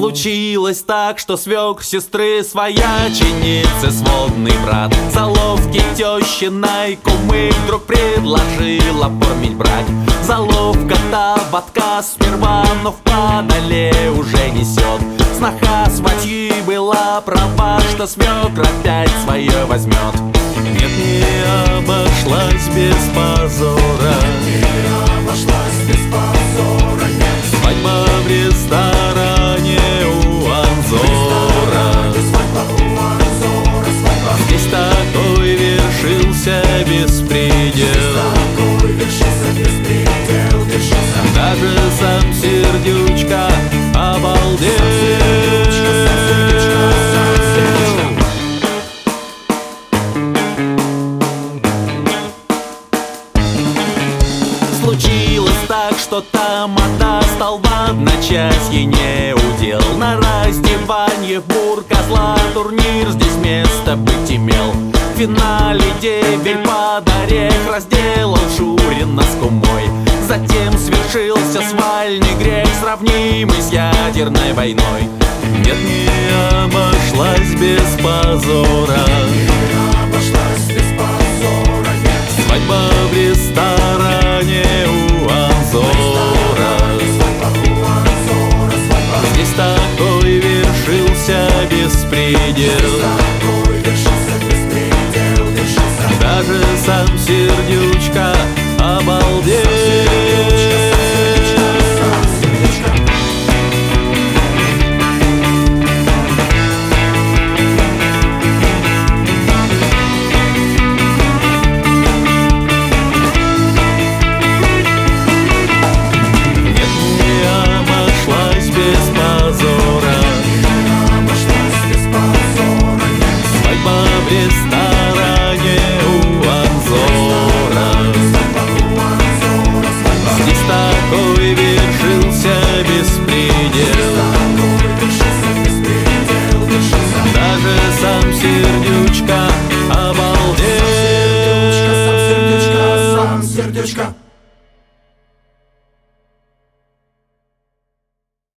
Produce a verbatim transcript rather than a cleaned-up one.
Случилось так, что свекр сестры свояченицы сводный брат заловки тещиной кумы вдруг предложил оформить брак. Заловка-то в отказ сперва, но в падале уже несет. Сноха сватьи была права, что свекр опять свое возьмет. Нет, не обошлась без позора, не обошлась без позора, нет. Свадьба в ресторане у Анзора. Свадьба у Анзора, свадьба. Здесь такой вершился беспредел, Такой вершился беспредел, вершился. даже сам Сердючка обалдел. Случилось так, что тамада стал в одночасье не удел. На раздеванье в буркозла турнир здесь место быть имел. В финале деверь под орех разделал Шурина с кумой. Затем свершился свальный грех, сравнимый с ядерной войной. Нет, не обошлась без позора, Не обошлась без позора, нет. Свадьба в ресторане у Анзора. Свадьба у Анзора, свадьба. Здесь такой вершился беспредел, Такой вершился беспредел, вершился. даже сам Сердючка обалдел. В ресторане у Анзора. Здесь такой вершился беспредел, даже сам Сердючка обалдел. Сам Сердючка, сам Сердючка, сам Сердючка.